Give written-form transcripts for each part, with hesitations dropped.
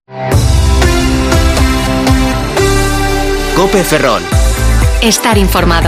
COPE Ferrol. Estar informado.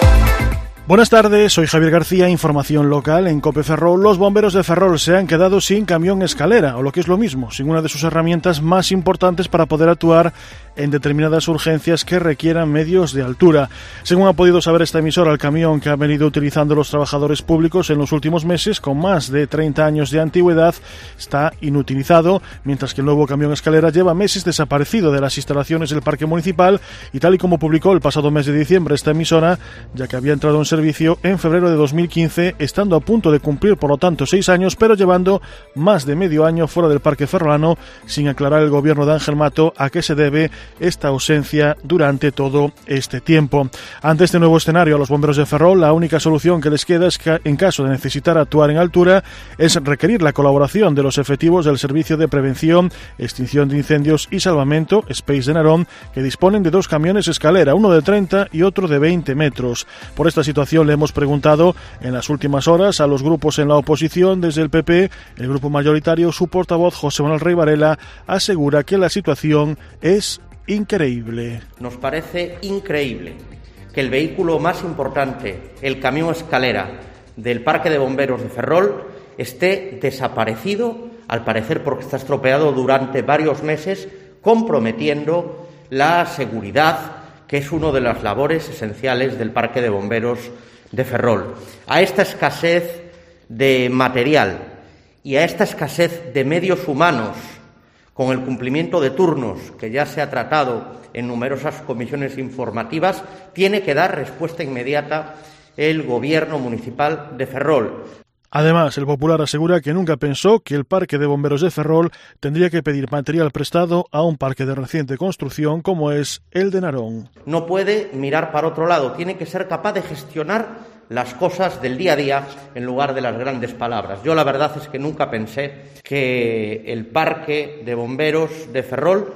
Buenas tardes, soy Javier García, información local en COPE Ferrol. Los bomberos de Ferrol se han quedado sin camión escalera, o lo que es lo mismo, sin una de sus herramientas más importantes para poder actuar en determinadas urgencias que requieran medios de altura. Según ha podido saber esta emisora, el camión que han venido utilizando los trabajadores públicos en los últimos meses, con más de 30 años de antigüedad, está inutilizado, mientras que el nuevo camión escalera lleva meses desaparecido de las instalaciones del parque municipal, y tal y como publicó el pasado mes de diciembre esta emisora, ya que había entrado en servicio en febrero de 2015, estando a punto de cumplir por lo tanto 6 años, pero llevando más de medio año fuera del parque ferrolano, sin aclarar el gobierno de Ángel Mato a qué se debe esta ausencia durante todo este tiempo. Ante este nuevo escenario, a los bomberos de Ferrol la única solución que les queda es que, en caso de necesitar actuar en altura, es requerir la colaboración de los efectivos del Servicio de Prevención, Extinción de Incendios y Salvamento, SPACE de Narón, que disponen de 2 camiones escalera, uno de 30 y otro de 20 metros. Por esta situación le hemos preguntado en las últimas horas a los grupos en la oposición. Desde el PP, el grupo mayoritario, su portavoz José Manuel Rey Varela asegura que la situación es increíble. Nos parece increíble que el vehículo más importante, el camión escalera del Parque de Bomberos de Ferrol, esté desaparecido, al parecer porque está estropeado durante varios meses, comprometiendo la seguridad, que es una de las labores esenciales del Parque de Bomberos de Ferrol. A esta escasez de material y a esta escasez de medios humanos, con el cumplimiento de turnos que ya se ha tratado en numerosas comisiones informativas, tiene que dar respuesta inmediata el Gobierno municipal de Ferrol. Además, el popular asegura que nunca pensó que el Parque de Bomberos de Ferrol tendría que pedir material prestado a un parque de reciente construcción como es el de Narón. No puede mirar para otro lado, tiene que ser capaz de gestionar las cosas del día a día en lugar de las grandes palabras. Yo la verdad es que nunca pensé que el Parque de Bomberos de Ferrol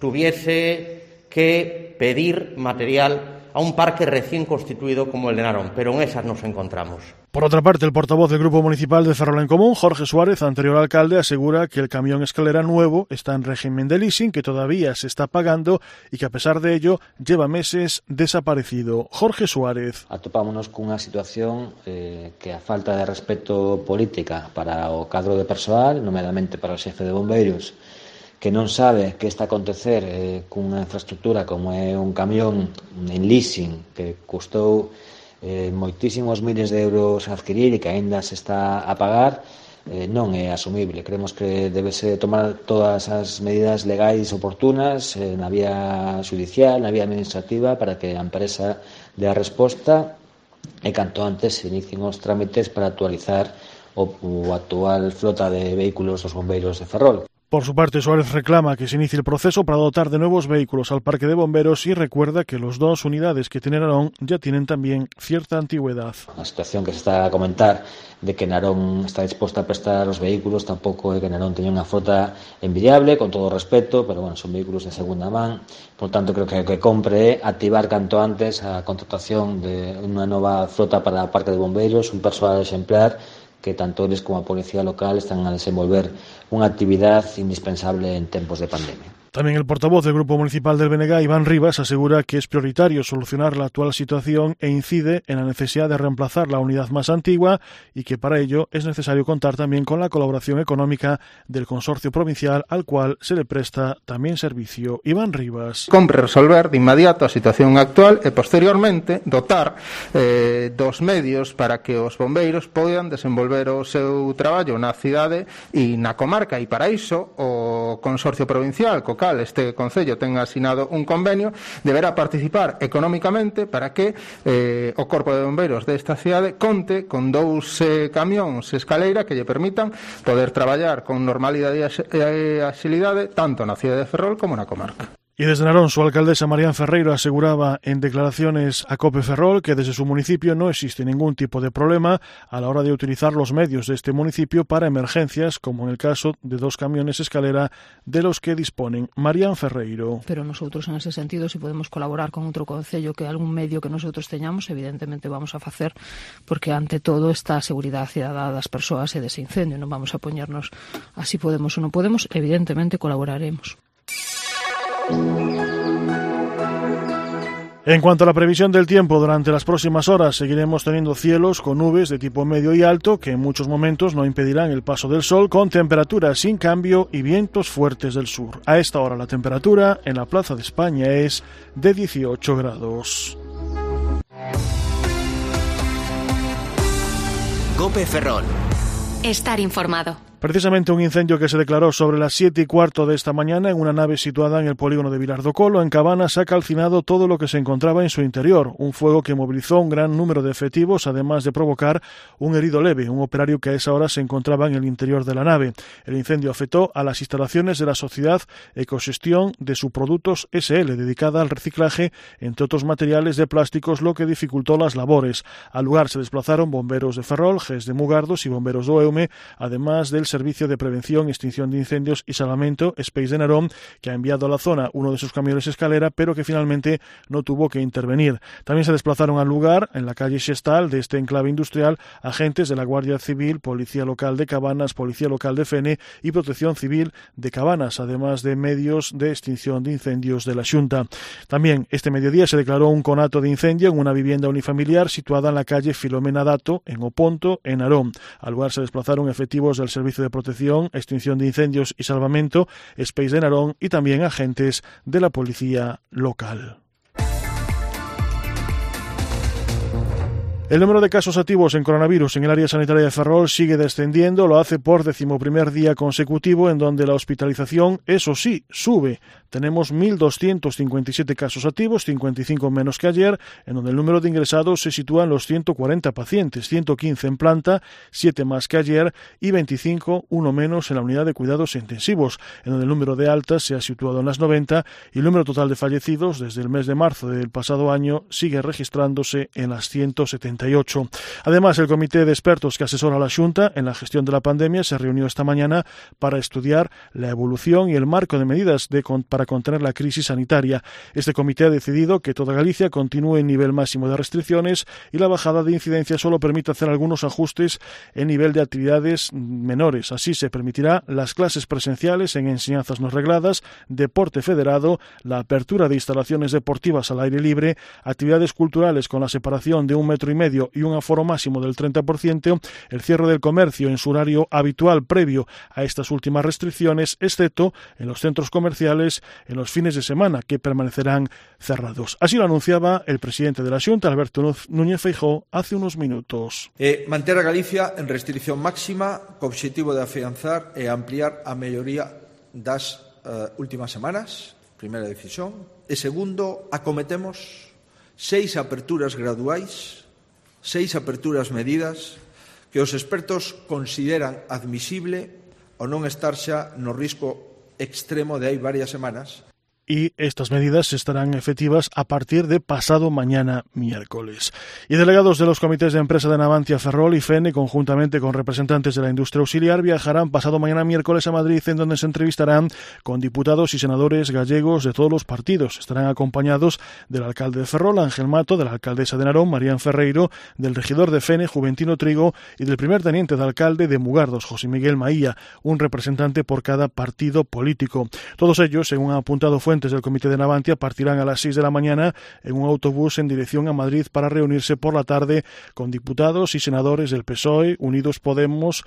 tuviese que pedir material a un parque recién constituido como el de Narón, pero en esas nos encontramos. Por otra parte, el portavoz del Grupo Municipal de Ferrol en Común, Jorge Suárez, anterior alcalde, asegura que el camión escalera nuevo está en régimen de leasing, que todavía se está pagando y que a pesar de ello lleva meses desaparecido. Jorge Suárez. Atopámonos cunha situación que a falta de respeto política para o cadro de persoal, nomeadamente para o xefe de bombeiros, que non sabe que está a acontecer cunha infraestructura como é un camión en leasing que custou moitísimos miles de euros a adquirir e que aínda se está a pagar, non é asumible. Creemos que debese tomar todas as medidas legais oportunas na vía judicial, na vía administrativa, para que a empresa dé a resposta e canto antes se inicien os trámites para actualizar o actual flota de vehículos dos bombeiros de Ferrol. Por su parte, Suárez reclama que se inicie el proceso para dotar de nuevos vehículos al parque de bomberos y recuerda que las 2 unidades que tiene Narón ya tienen también cierta antigüedad. La situación que se está a comentar de que Narón está dispuesta a prestar los vehículos, tampoco es que Narón tenía una flota envidiable, con todo respeto, pero bueno, son vehículos de segunda mano, por tanto creo que compre activar canto antes a contratación de una nueva flota para el parque de bomberos, un personal exemplar, que tanto eles como a Policía Local están a desenvolver unha actividad indispensable en tempos de pandemia. También el portavoz del Grupo Municipal del BNG, Iván Rivas, asegura que es prioritario solucionar la actual situación e incide en la necesidad de reemplazar la unidad más antigua y que para ello es necesario contar también con la colaboración económica del Consorcio Provincial al cual se le presta también servicio. Iván Rivas. Compre resolver de inmediato a situación actual e posteriormente dotar dos medios para que os bombeiros poidan desenvolver o seu traballo na cidade e na comarca, e para iso o Consorcio Provincial, co cal este Concello ten asinado un convenio, deberá participar económicamente para que o Corpo de Bombeiros desta cidade conte con 2 camións escaleira que lle permitan poder traballar con normalidade e axilidade tanto na cidade de Ferrol como na comarca. Y desde Narón, su alcaldesa Marián Ferreiro aseguraba en declaraciones a COPE Ferrol que desde su municipio no existe ningún tipo de problema a la hora de utilizar los medios de este municipio para emergencias, como en el caso de 2 camiones escalera de los que disponen. Marián Ferreiro. Pero nosotros, en ese sentido, si podemos colaborar con outro concello, que algún medio que nosotros teñamos, evidentemente vamos a facer, porque ante todo está a seguridade cidadá das persoas e dese incendio. Non vamos a poñernos así podemos ou non podemos, evidentemente colaboraremos. En cuanto a la previsión del tiempo, durante las próximas horas seguiremos teniendo cielos con nubes de tipo medio y alto que en muchos momentos no impedirán el paso del sol, con temperaturas sin cambio y vientos fuertes del sur. A esta hora la temperatura en la Plaza de España es de 18 grados. COPE Ferrol. Estar informado. Precisamente un incendio que se declaró sobre las 7:15 de esta mañana en una nave situada en el polígono de Vilar do Colo, en Cabanas, ha calcinado todo lo que se encontraba en su interior. Un fuego que movilizó un gran número de efectivos, además de provocar un herido leve, un operario que a esa hora se encontraba en el interior de la nave. El incendio afectó a las instalaciones de la sociedad Ecogestión de Subproductos SL, dedicada al reciclaje, entre otros materiales de plásticos, lo que dificultó las labores. Al lugar se desplazaron bomberos de Ferrol, GES de Mugardos y bomberos do EUME, además del Servicio de Prevención y Extinción de Incendios y Salvamento, Space de Narón, que ha enviado a la zona uno de sus camiones escalera, pero que finalmente no tuvo que intervenir. También se desplazaron al lugar, en la calle Xestal de este enclave industrial, agentes de la Guardia Civil, Policía Local de Cabanas, Policía Local de Fene y Protección Civil de Cabanas, además de medios de extinción de incendios de la Xunta. También este mediodía se declaró un conato de incendio en una vivienda unifamiliar situada en la calle Filomena Dato, en Oponto, en Narón. Al lugar se desplazaron efectivos del Servicio de Protección, Extinción de Incendios y Salvamento, Space de Narón y también agentes de la Policía Local. El número de casos activos en coronavirus en el área sanitaria de Ferrol sigue descendiendo, lo hace por 11º día consecutivo, en donde la hospitalización, eso sí, sube. Tenemos 1.257 casos activos, 55 menos que ayer, en donde el número de ingresados se sitúa en los 140 pacientes, 115 en planta, 7 más que ayer y 25, uno menos en la unidad de cuidados intensivos, en donde el número de altas se ha situado en las 90 y el número total de fallecidos desde el mes de marzo del pasado año sigue registrándose en las 178. Además, el comité de expertos que asesora a la Xunta en la gestión de la pandemia se reunió esta mañana para estudiar la evolución y el marco de medidas para contener la crisis sanitaria. Este comité ha decidido que toda Galicia continúe en nivel máximo de restricciones y la bajada de incidencia solo permite hacer algunos ajustes en nivel de actividades menores. Así se permitirá las clases presenciales en enseñanzas no regladas, deporte federado, la apertura de instalaciones deportivas al aire libre, actividades culturales con la separación de 1,5 metros y un aforo máximo del 30%, el cierre del comercio en su horario habitual previo a estas últimas restricciones, excepto en los centros comerciales en los fines de semana, que permanecerán cerrados. Así lo anunciaba el presidente de la Xunta, Alberto Núñez Feijóo, hace unos minutos. Manter a Galicia en restricción máxima co obxectivo de afianzar e ampliar a melloría das últimas semanas, primeira decisión. E segundo, acometemos 6 aperturas graduais, 6 aperturas medidas que os expertos consideran admisible o non estar xa no risco extremo de hai varias semanas. Y estas medidas estarán efectivas a partir de pasado mañana miércoles. Y delegados de los comités de empresa de Navantia, Ferrol y Fene, conjuntamente con representantes de la industria auxiliar, viajarán pasado mañana miércoles a Madrid, en donde se entrevistarán con diputados y senadores gallegos de todos los partidos. Estarán acompañados del alcalde de Ferrol, Ángel Mato, de la alcaldesa de Narón, Marián Ferreiro, del regidor de Fene, Juventino Trigo, y del primer teniente de alcalde de Mugardos, José Miguel Maía, un representante por cada partido político. Todos ellos, según ha apuntado fuentes del comité de Navantia, partirán a las 6 de la mañana en un autobús en dirección a Madrid para reunirse por la tarde con diputados y senadores del PSOE, Unidas Podemos,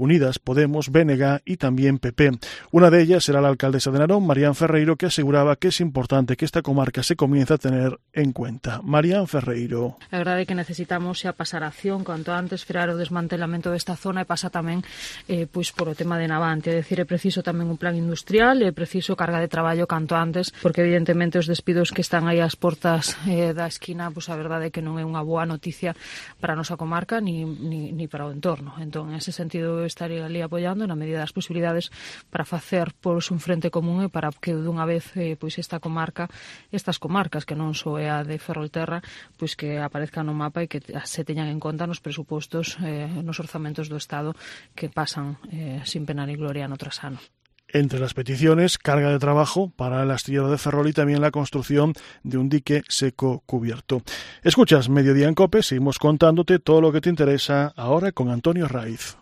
BNG y también PP. Una de ellas será la alcaldesa de Narón, Marián Ferreiro, que aseguraba que es importante que esta comarca se comience a tener en cuenta. Marián Ferreiro. A verdade é que necesitamos xa pasar a acción cuanto antes, frear o desmantelamento desta zona e pasa tamén pois por o tema de Navantia. É dicir, é preciso tamén un plan industrial, é preciso carga de traballo canto antes, porque evidentemente os despidos que están aí ás portas da esquina, pois a verdade é que non é unha boa noticia para a nosa comarca ni para o entorno. Entón, en ese sentido, estar ali apoiando na medida das posibilidades para facer pois un frente común e para que dunha vez pois estas comarcas que non só é a de Ferrolterra, pois que aparezcan no mapa e que se teñan en conta nos presupostos, nos orzamentos do Estado que pasan sin pena ni gloria ano tras ano. Entre las peticiones, carga de trabajo para el astillero de Ferrol y también la construcción de un dique seco cubierto. Escuchas Mediodía en COPE, seguimos contándote todo lo que te interesa ahora con Antonio Raiz.